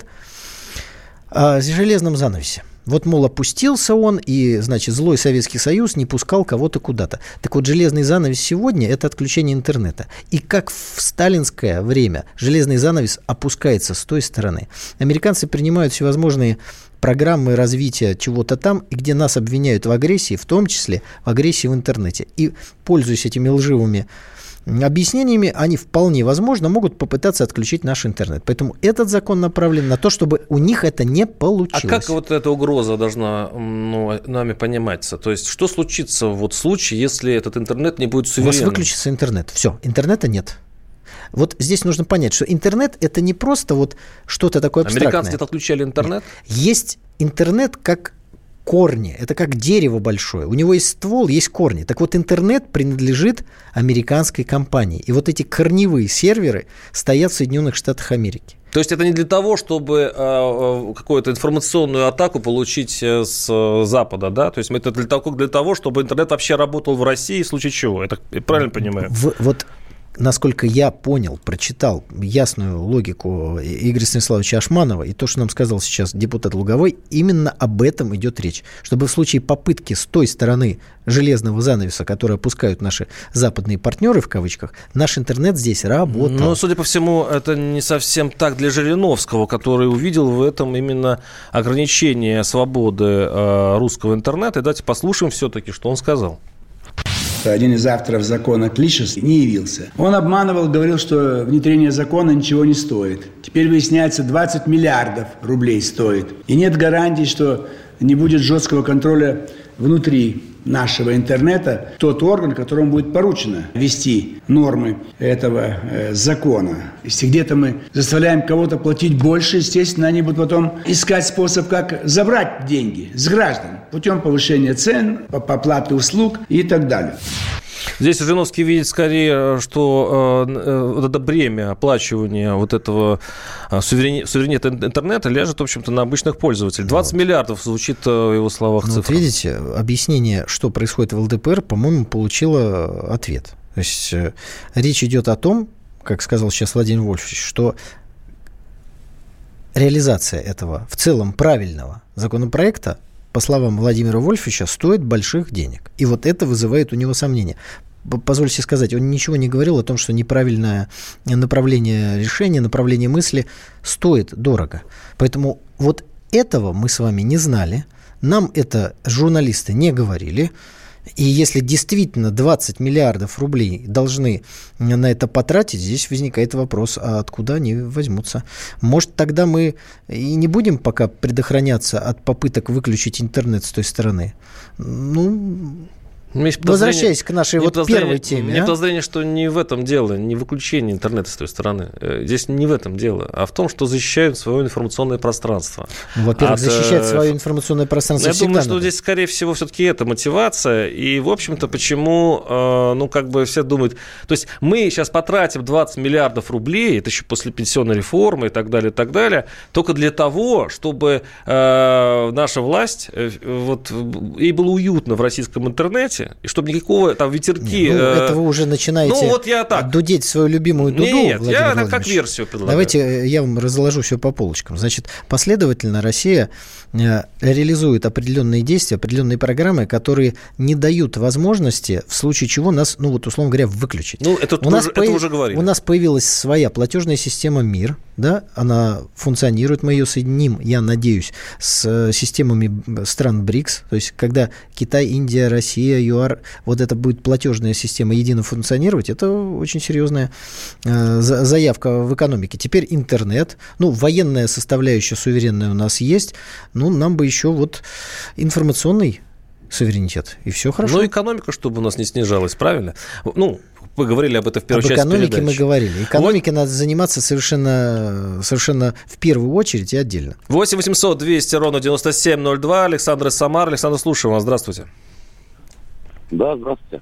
о железном занавесе. Вот, мол, опустился он, и, значит, злой Советский Союз не пускал кого-то куда-то. Так вот, железный занавес сегодня – это отключение интернета. И как в сталинское время железный занавес опускается с той стороны. Американцы принимают всевозможные программы развития чего-то там, и где нас обвиняют в агрессии, в том числе в агрессии в интернете. И, пользуясь этими лживыми объяснениями, они вполне возможно могут попытаться отключить наш интернет. Поэтому этот закон направлен на то, чтобы у них это не получилось. А как вот эта угроза должна, ну, нами пониматься? То есть что случится вот в случае, если этот интернет не будет суверенным? У вас выключится интернет. Все, интернета нет. Вот здесь нужно понять, что интернет – это не просто вот что-то такое абстрактное. Американцы отключали интернет? Есть интернет как корни. Это как дерево большое. У него есть ствол, есть корни. Так вот, интернет принадлежит американской компании. И вот эти корневые серверы стоят в Соединенных Штатах Америки. То есть это не для того, чтобы э, какую-то информационную атаку получить с Запада, да? То есть это для того, для того, чтобы интернет вообще работал в России, в случае чего? Это я правильно понимаю? В, вот... Насколько я понял, прочитал ясную логику Игоря Станиславовича Ашманова и то, что нам сказал сейчас депутат Луговой, именно об этом идет речь. Чтобы в случае попытки с той стороны железного занавеса, который опускают наши западные партнеры, в кавычках, наш интернет здесь работал. Но, судя по всему, это не совсем так для Жириновского, который увидел в этом именно ограничение свободы э, русского интернета. И давайте послушаем все-таки, что он сказал. Один из авторов закона Клишес не явился. Он обманывал, говорил, что внедрение закона ничего не стоит. Теперь выясняется, двадцать миллиардов рублей стоит. И нет гарантий, что не будет жесткого контроля внутри нашего интернета, тот орган, которому будет поручено ввести нормы этого э, закона. Если где-то мы заставляем кого-то платить больше, естественно, они будут потом искать способ, как забрать деньги с граждан путем повышения цен, оплаты услуг и так далее. Здесь Жириновский видит скорее, что э, э, вот это бремя оплачивания вот этого э, суверени, суверенитета интернета ляжет, в общем-то, на обычных пользователей. двадцать вот. Миллиардов звучит э, в его словах ну, цифра. Вот видите, объяснение, что происходит в эл дэ пэ эр, по-моему, получило ответ. То есть э, речь идет о том, как сказал сейчас Владимир Вольфович, что реализация этого в целом правильного законопроекта, по словам Владимира Вольфовича, стоит больших денег. И вот это вызывает у него сомнения. Позвольте сказать, он ничего не говорил о том, что неправильное направление решения, направление мысли стоит дорого. Поэтому вот этого мы с вами не знали, нам это журналисты не говорили. И если действительно двадцать миллиардов рублей должны на это потратить, здесь возникает вопрос, а откуда они возьмутся? Может, тогда мы и не будем пока предохраняться от попыток выключить интернет с той стороны? Ну... Возвращаясь к нашей вот первой теме. У меня а? подозрение, что не в этом дело, не в выключении интернета с той стороны. Здесь не в этом дело, а в том, что защищают свое информационное пространство. Ну, во-первых, От, защищать свое информационное пространство Я всегда думаю, что надо. здесь, скорее всего, все-таки это мотивация. И, в общем-то, почему, ну, как бы все думают... То есть мы сейчас потратим двадцать миллиардов рублей, это еще после пенсионной реформы и так далее, и так далее, только для того, чтобы э, наша власть, э, вот, ей было уютно в российском интернете, и чтобы никакого там ветерки... Ну, э... это вы уже начинаете ну, вот я так. дудеть свою любимую дуду, Нет, Владимир я Владимирович. как версию предлагаю. Давайте я вам разложу все по полочкам. Значит, последовательно Россия реализует определенные действия, определенные программы, которые не дают возможности, в случае чего нас, ну вот условно говоря, выключить. Ну, это, у, нас уже, появ... это уже говорили. У нас появилась своя платежная система МИР, да, она функционирует, мы ее соединим, я надеюсь, с системами стран БРИКС, то есть когда Китай, Индия, Россия, ЮАР, вот это будет платежная система едино функционировать, это очень серьезная э, заявка в экономике. Теперь интернет, ну, военная составляющая суверенная у нас есть, ну, нам бы еще вот информационный суверенитет, и все хорошо. Ну, экономика, чтобы у нас не снижалась, правильно? Ну, вы говорили об этом в первой об части экономике передачи. мы говорили. Экономикой вот. Надо заниматься совершенно, совершенно в первую очередь и отдельно. восемь восемьсот двести ровно девяносто семь ноль два. Александр из Самары. Александр, слушаем вас. Здравствуйте. Да, здравствуйте.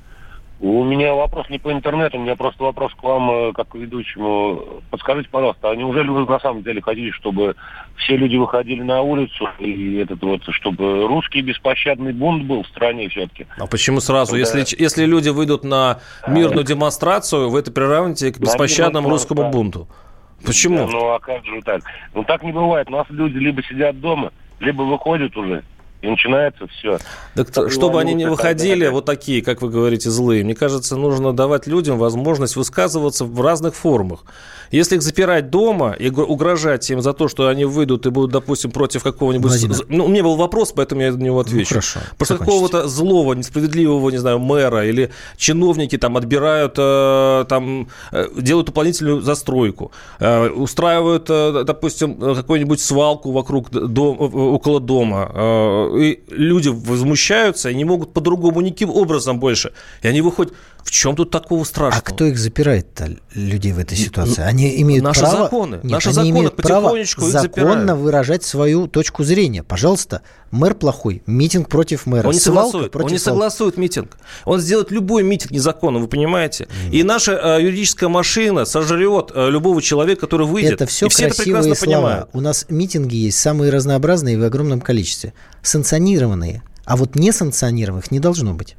У меня вопрос не по интернету, у меня просто вопрос к вам, как к ведущему. Подскажите, пожалуйста, а неужели вы на самом деле хотите, чтобы все люди выходили на улицу, и этот вот, чтобы русский беспощадный бунт был в стране все-таки? А почему сразу? Да. Если, если люди выйдут на мирную демонстрацию, вы это приравните к беспощадному русскому бунту. Почему? Да, ну, а как же так? Ну, так не бывает. У нас люди либо сидят дома, либо выходят уже. И начинается все. Так, так чтобы они не выходили вот такие, как вы говорите, злые, мне кажется, нужно давать людям возможность высказываться в разных формах. Если их запирать дома и угрожать им за то, что они выйдут и будут, допустим, против какого-нибудь... Владимир. Ну, у меня был вопрос, поэтому я на него отвечу. Ну, хорошо. Просто какого-то злого, несправедливого, не знаю, мэра или чиновники там отбирают, э, там, э, делают дополнительную застройку, э, устраивают, э, допустим, какую-нибудь свалку вокруг дом, около дома, э, и люди возмущаются и не могут по-другому никаким образом больше. И они выходят... В чем тут такого страшного? А кто их запирает-то, людей в этой ситуации? Они имеют наши право... законы. Нет, наши они законы имеют право потихонечку их законно запирают. выражать свою точку зрения. Пожалуйста, мэр плохой, митинг против мэра, Он не свалка согласует, против он не согласует митинг. Он сделает любой митинг незаконно, вы понимаете? Mm. И наша э, юридическая машина сожрет э, любого человека, который выйдет. Это все и все красивые это прекрасно слова. понимают. У нас митинги есть самые разнообразные в огромном количестве. Санкционированные. А вот несанкционированных не должно быть.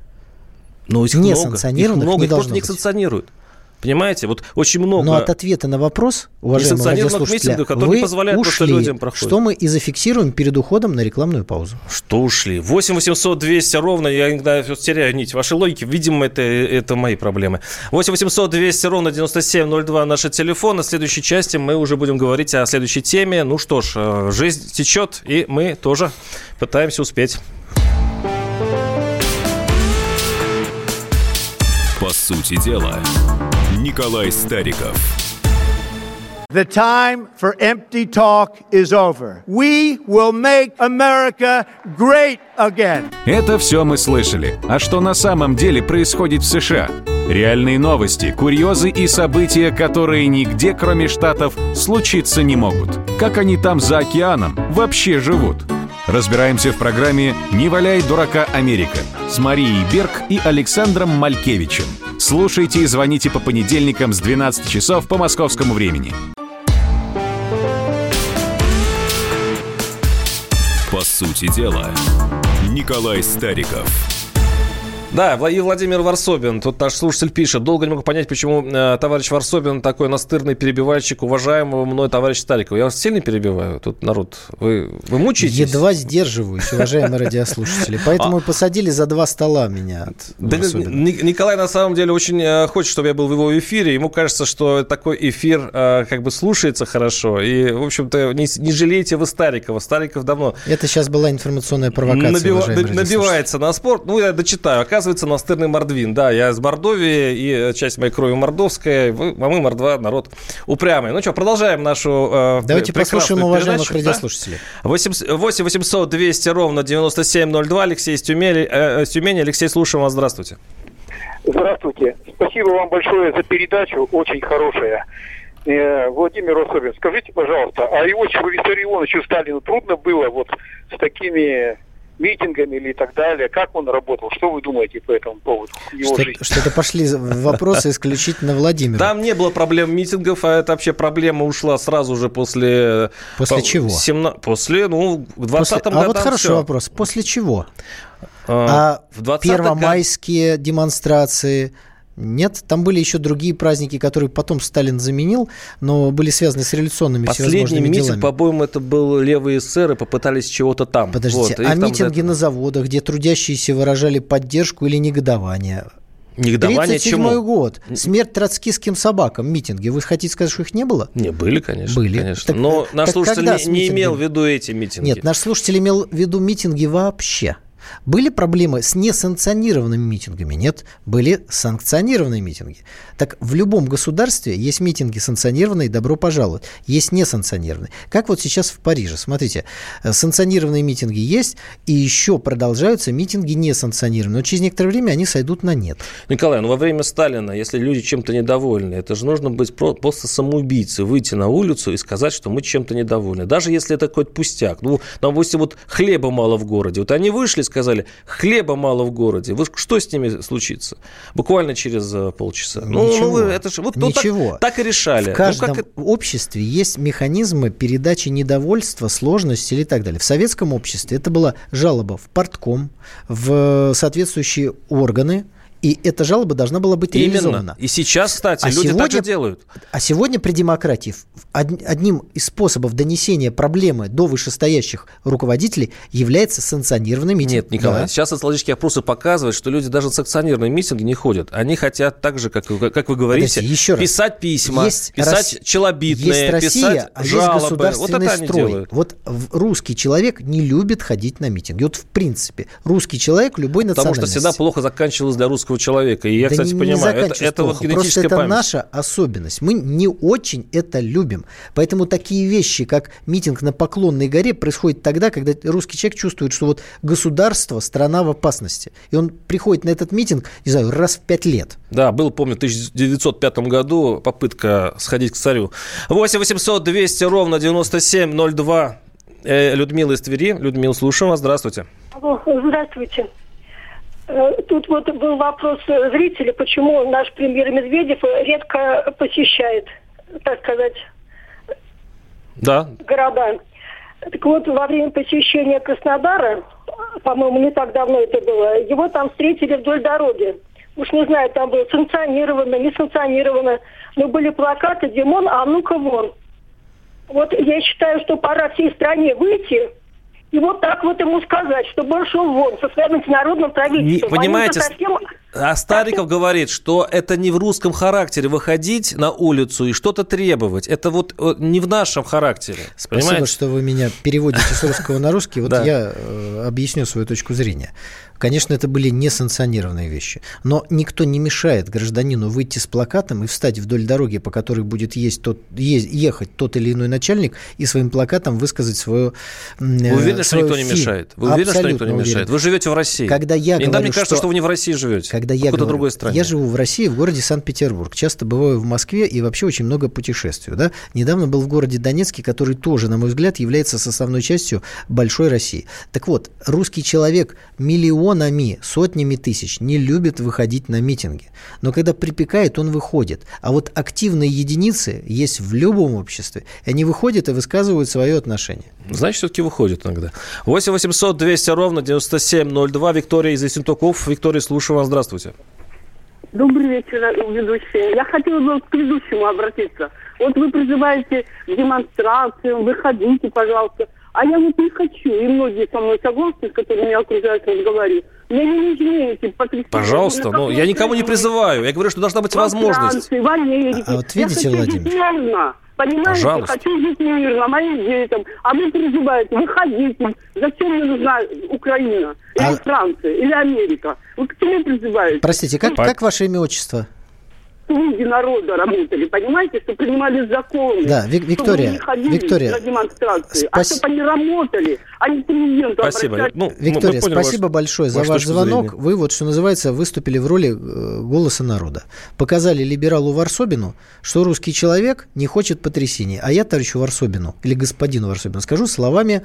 Но их не много, санкционированных их много, не их должно просто не быть. санкционируют. Понимаете, вот очень много... Но от ответа на вопрос, уважаемые радиослушатели, митингов, которые вы не позволяют ушли, просто людям проходить. Что мы и зафиксируем перед уходом на рекламную паузу. Что ушли? восемь восемьсот двести ровно, я иногда теряю нить вашей логики, видимо, это, это мои проблемы. восемь восемьсот двести ровно девяносто семь ноль два наши телефоны. В следующей части мы уже будем говорить о следующей теме. Ну что ж, жизнь течет, и мы тоже пытаемся успеть. По сути дела, Николай Стариков. The time for empty talk is over. We will make America great again. Это все мы слышали. А что на самом деле происходит в США? Реальные новости, курьезы и события, которые нигде, кроме Штатов, случиться не могут. Как они там за океаном вообще живут? Разбираемся в программе «Не валяй дурака, Америка» с Марией Берг и Александром Малькевичем. Слушайте и звоните по понедельникам с двенадцати часов по московскому времени. По сути дела, Николай Стариков. Да, и Владимир Варсобин, тут наш слушатель пишет: долго не могу понять, почему э, товарищ Варсобин такой настырный перебивальщик уважаемого мной товарища Старикова. Я вас сильно перебиваю? Тут народ, вы, вы мучаетесь? Едва сдерживаюсь, уважаемые радиослушатели. Поэтому и посадили за два стола меня от да, Николай на самом деле очень э, хочет, чтобы я был в его эфире. Ему кажется, что такой эфир э, как бы слушается хорошо. И, в общем-то, не, не жалейте вы Старикова. Стариков давно... Это сейчас была информационная провокация, набива... уважаемые Набивается на спорт. Ну, я дочитаю. Оказывается, настырный мордвин. Да, я из Мордовии, и часть моей крови мордовская, а мы, мордва, народ упрямый. Ну что, продолжаем нашу э, Давайте послушаем уважаемых передачу, радиослушателей. Да? восемь восемьсот двести ровно девяносто семь ноль два. Алексей из Тюмени. Э, Тюмени. Алексей, слушаем вас. Здравствуйте. Здравствуйте. Спасибо вам большое за передачу. Очень хорошая. Э, Владимир Варсобин, скажите, пожалуйста, а Иосифу Виссарионовичу Сталину трудно было вот с такими... митингами или так далее? Как он работал? Что вы думаете по этому поводу? Что, что-то пошли вопросы исключительно Владимиру. Там не было проблем митингов, а это вообще проблема ушла сразу же после... После по, чего? семнадцать После, ну, в двадцатом году. А вот хороший все. вопрос. После чего? А, а первомайские год... демонстрации... Нет, там были еще другие праздники, которые потом Сталин заменил, но были связаны с революционными всевозможными делами. Последний митинг, по-моему, это был левые эсеры, попытались чего-то там. Подождите, вот, а митинги это... на заводах, где трудящиеся выражали поддержку или негодование? Негодование тридцать седьмой чему? Год. Смерть троцкистским собакам. Митинги. Вы хотите сказать, что их не было? Не, были, конечно. Были. конечно. Так, но наш так слушатель не, не имел в виду эти митинги. Нет, наш слушатель имел в виду митинги вообще. Были проблемы с несанкционированными митингами? Нет, были санкционированные митинги. Так в любом государстве есть митинги санкционированные, добро пожаловать. Есть несанкционированные. Как вот сейчас в Париже. Смотрите, санкционированные митинги есть, и еще продолжаются митинги несанкционированные. Но через некоторое время они сойдут на нет. Николай, ну во время Сталина, если люди чем-то недовольны, это же нужно быть просто самоубийцей, выйти на улицу и сказать, что мы чем-то недовольны. Даже если это какой-то пустяк. Ну, допустим, вот хлеба мало в городе. Вот они вышли, сказали, хлеба мало в городе. Вот что с ними случится? Буквально через полчаса. Ну, Ничего. ну это же вот, Ничего. Вот так, так и решали. В каждом ну, как... обществе есть механизмы передачи недовольства, сложности или так далее. В советском обществе это была жалоба в партком, в соответствующие органы. И эта жалоба должна была быть реализована. Именно. И сейчас, кстати, а люди сегодня, так же делают. А сегодня при демократии одним из способов донесения проблемы до вышестоящих руководителей является санкционированный митинг. Нет, Николай, да. сейчас социологические опросы показывают, что люди даже на санкционированные митинги не ходят. Они хотят так же, как, как вы говорите, еще писать письма, есть писать Рос... челобитные, есть Россия, писать а жалобы. Есть государственный вот это они строй. делают. Вот русский человек не любит ходить на митинги. Вот в принципе, русский человек любой национальности. Потому что всегда плохо заканчивалось для русского человека. И я, да кстати, не, понимаю, не это, это вот генетическая Просто это память. наша особенность. Мы не очень это любим. Поэтому такие вещи, как митинг на Поклонной горе, происходят тогда, когда русский человек чувствует, что вот государство, страна в опасности. И он приходит на этот митинг, не знаю, раз в пять лет. Да, был, помню, в тысяча девятьсот пятом году попытка сходить к царю. восемь восемьсот двести ровно девяносто семь ноль два. Людмила из Твери. Людмила, слушаем вас. Здравствуйте. Алло, здравствуйте. Тут вот был вопрос зрителя, почему наш премьер Медведев редко посещает, так сказать, да. города. Так вот, во время посещения Краснодара, по-моему, не так давно это было, его там встретили вдоль дороги. Уж не знаю, там было санкционировано, не санкционировано, но были плакаты «Димон, а ну-ка вон». Вот я считаю, что пора всей стране выйти и вот так вот ему сказать, что больше вон со своим международным правительством. Не, понимаете, совсем... А Стариков говорит, что это не в русском характере выходить на улицу и что-то требовать. Это вот не в нашем характере. Спасибо, понимаете? Что вы меня переводите с русского на русский. Вот да. я э, объясню свою точку зрения. Конечно, это были несанкционированные вещи. Но никто не мешает гражданину выйти с плакатом и встать вдоль дороги, по которой будет есть тот, е- ехать тот или иной начальник, и своим плакатом высказать свое э, Вы уверены, что никто не мешает? Вы уверены, что никто не уверен. мешает? Вы живете в России. Когда я Иногда говорю, мне кажется, что... что вы не в России живете. Когда я, говорю, другой стране. Я живу в России, в городе Санкт-Петербург. Часто бываю в Москве и вообще очень много путешествую. Да? Недавно был в городе Донецке, который тоже, на мой взгляд, является составной частью большой России. Так вот, русский человек миллионами, сотнями тысяч не любит выходить на митинги. Но когда припекает, он выходит. А вот активные единицы есть в любом обществе. И они выходят и высказывают свое отношение. Значит, все-таки выходят иногда. восемь восемьсот двести ровно девяносто семь ноль два. Виктория из Ессентуков. Виктория, слушаю вас. Здравствуйте. Добрый вечер, ведущий. Я хотела бы к ведущему обратиться. Вот вы призываете к демонстрациям, выходите, пожалуйста. А я вот не хочу, и многие со мной согласны, которые меня окружают, разговаривают. Мне не нужны эти потрясения. Пожалуйста, ну, я никого не призываю. Я говорю, что должна быть во возможность. Франции, в Америке. А вот видите, я хочу Владимир? жить мирно, понимаете? Пожалуйста. Хочу жить мирно, моим детям. А вы призываете, выходите. Зачем мне нужна Украина? Или а... Франция? Или Америка? Вы к чему призываете? Простите, как, как ваше имя, отчество? Слуги народа работали, понимаете, что принимали законы. Да, Вик- Виктория, чтобы они не ходили Виктория, на демонстрации, спас... а чтобы они работали, а не президенту спасибо. обращаться. Ну, Виктория, спасибо ваш, большое за ваш звонок. Зрения. Вы, вот что называется, выступили в роли голоса народа. Показали либералу Варсобину, что русский человек не хочет потрясений. А я товарищу Варсобину, или господину Варсобину, скажу словами,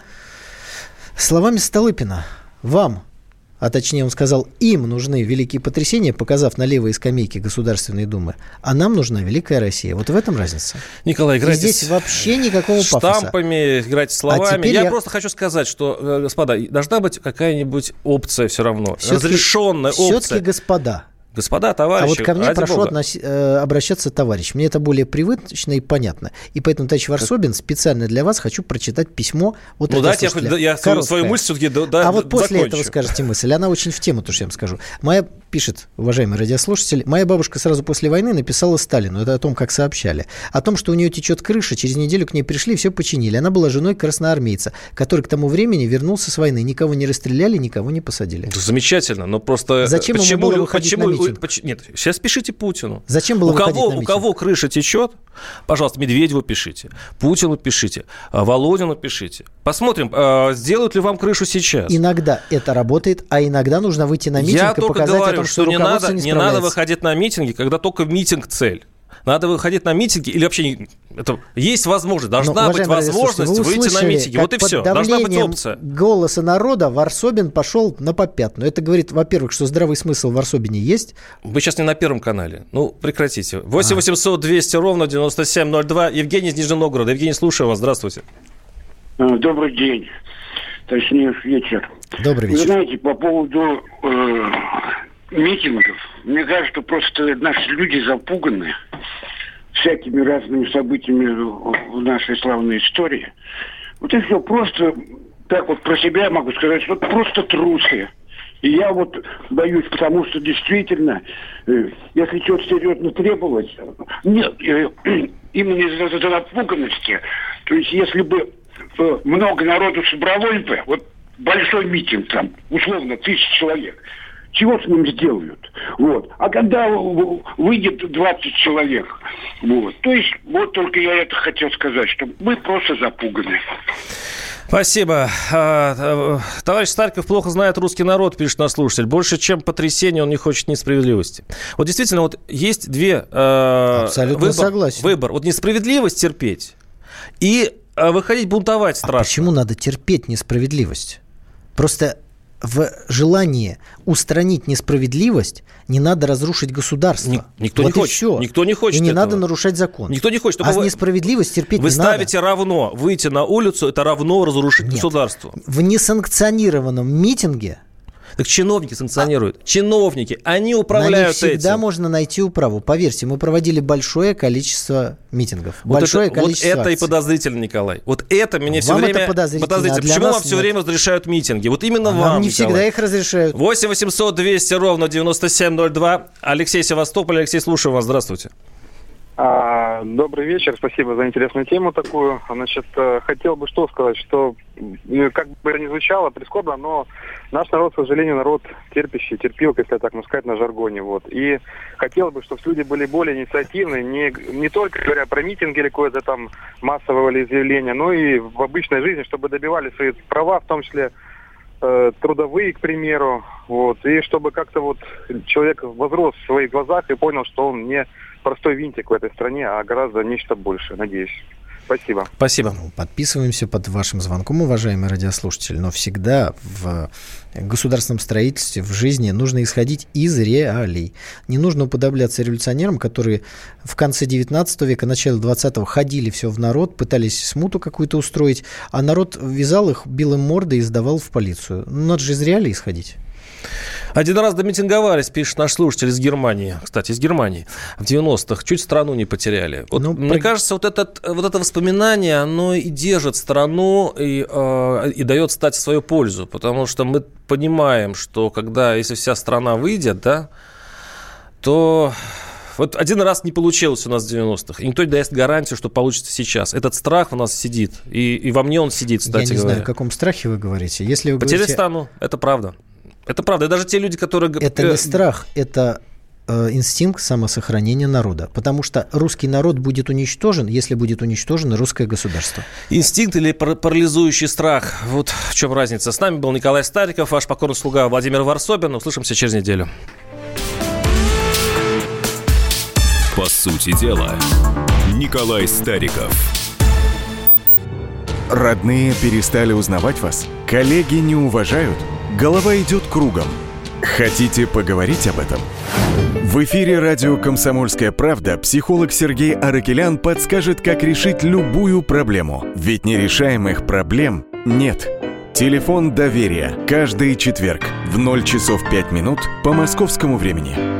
словами Столыпина. Вам, а точнее он сказал, им нужны великие потрясения, показав на левые скамейки Государственной Думы, а нам нужна великая Россия. Вот в этом разница. Николай, играйте здесь с... вообще никакого пафоса. Штампами, играйте словами. А я, я просто хочу сказать, что, господа, должна быть какая-нибудь опция все равно. Все-таки, разрешенная опция. Все-таки, господа. Господа, товарищи, а вот ко мне прошу относ... обращаться товарищ. Мне это более привычно и понятно. И поэтому, товарищ Варсобин, специально для вас хочу прочитать письмо от ну, дайте я, хоть, я свою мысль все-таки да, А вот после закончу. этого скажете мысль. Она очень в тему, то, что я вам скажу. Моя, пишет, уважаемый радиослушатель, моя бабушка сразу после войны написала Сталину, это о том, как сообщали, о том, что у нее течет крыша, через неделю к ней пришли и все починили. Она была женой красноармейца, который к тому времени вернулся с войны. Никого не расстреляли, никого не посадили. Замечательно, но просто... Зачем почему, ему было выходить почему, на митинг? Почему, нет, сейчас пишите Путину. Зачем было у выходить кого, на митинг? У кого крыша течет, пожалуйста, Медведеву пишите, Путину пишите, Володину пишите. Посмотрим, сделают ли вам крышу сейчас. Иногда это работает, а иногда нужно выйти на митинг Я и показать говорю, о том, что, что не надо, не, не надо выходить на митинги, когда только митинг цель. Надо выходить на митинги или вообще это, есть возможность, должна ну, быть возможность выйти на митинги. Вот и все. Должна быть опция. Голоса народа Варсобин пошел на попятную. Это говорит, во-первых, что здравый смысл в Варсобине есть. Вы сейчас не на Первом канале. Ну, прекратите. восемь восемьсот двести ровно девяносто семь ноль два. Евгений из Нижнего Новгорода. Евгений, слушаю вас. Здравствуйте. Добрый день. Точнее, вечер. Добрый вечер. Вы знаете, по поводу э, митингов, мне кажется, что просто наши люди запуганы всякими разными событиями в нашей славной истории. Вот и все. Просто так вот про себя могу сказать, что просто трусы. И я вот боюсь, потому что действительно, э, если что-то серьезно требовать, нет, э, именно из-за этой напуганности, то есть если бы э, много народу собралось бы, вот большой митинг там, условно, тысяч человек, чего с ним сделают? Вот. А когда выйдет двадцать человек, вот, то есть вот только я это хотел сказать, что мы просто запуганы. Спасибо. Товарищ Стариков плохо знает русский народ, пишет наш слушатель. Больше, чем потрясение, он не хочет несправедливости. Вот действительно, вот есть две... Абсолютно выбор, согласен. Выбор. Вот несправедливость терпеть и выходить бунтовать страшно. А почему надо терпеть несправедливость? Просто... В желании устранить несправедливость не надо разрушить государство. Никто вот не хочет. Все. Никто не хочет. И не этого. надо нарушать закон. Никто не хочет. А вы, несправедливость терпеть вы не надо. Вы ставите равно. Выйти на улицу – это равно разрушить Нет. государство. В несанкционированном митинге Так чиновники санкционируют. А... Чиновники, они управляют на них всегда этим. Всегда можно найти управу. Поверьте, мы проводили большое количество митингов. Вот большое это, количество Вот это акций. и подозрительно, Николай. Вот это мне все вам время это подозрительно. подозрительно. А Почему нас вам все нет. время разрешают митинги? Вот именно а вам, нам не Николай. всегда их разрешают. восемь восемьсот двести ровно девяносто семь ноль два. Алексей, Севастополь. Алексей, слушаю вас. Здравствуйте. А, добрый вечер, спасибо за интересную тему такую. Значит, хотел бы что сказать, что как бы это ни звучало прискорбно, но наш народ, к сожалению, народ терпящий, терпилка, если так можно сказать, на жаргоне. Вот. И хотел бы, чтобы люди были более инициативны, не, не только говоря про митинги или какое-то там массовое волеизъявление, но и в обычной жизни, чтобы добивали свои права, в том числе э, трудовые, к примеру, вот, и чтобы как-то вот человек возрос в своих глазах и понял, что он не простой винтик в этой стране, а гораздо нечто больше, надеюсь. Спасибо. Спасибо. Подписываемся под вашим звонком, уважаемый радиослушатель. Но всегда в государственном строительстве, в жизни нужно исходить из реалий. Не нужно уподобляться революционерам, которые в конце девятнадцатого века, начале двадцатого ходили все в народ, пытались смуту какую-то устроить, а народ вязал их, бил им морды и сдавал в полицию. Ну, надо же из реалий исходить. Один раз домитинговались, пишет наш слушатель из Германии. Кстати, из Германии. В девяностых чуть страну не потеряли. Вот, ну, мне про... кажется, вот, этот, вот это воспоминание, оно и держит страну, и, э, и дает, кстати, свою пользу. Потому что мы понимаем, что когда, если вся страна выйдет, да, то... Вот один раз не получилось у нас в девяностых. И никто не даст гарантию, что получится сейчас. Этот страх у нас сидит. И, и во мне он сидит, кстати говоря. Я не знаю, о каком страхе вы говорите. Если вы Потерять говорите... страну, это правда. Это правда. И даже те люди, которые... Это не страх, это э, инстинкт самосохранения народа. Потому что русский народ будет уничтожен, если будет уничтожено русское государство. Инстинкт или парализующий страх. Вот в чем разница. С нами был Николай Стариков, ваш покорный слуга Владимир Варсобин. Услышимся через неделю. По сути дела, Николай Стариков. Родные перестали узнавать вас? Коллеги не уважают? Голова идет кругом. Хотите поговорить об этом? В эфире радио «Комсомольская правда» психолог Сергей Аракелян подскажет, как решить любую проблему. Ведь нерешаемых проблем нет. Телефон доверия. Каждый четверг в ноль часов пять минут по московскому времени.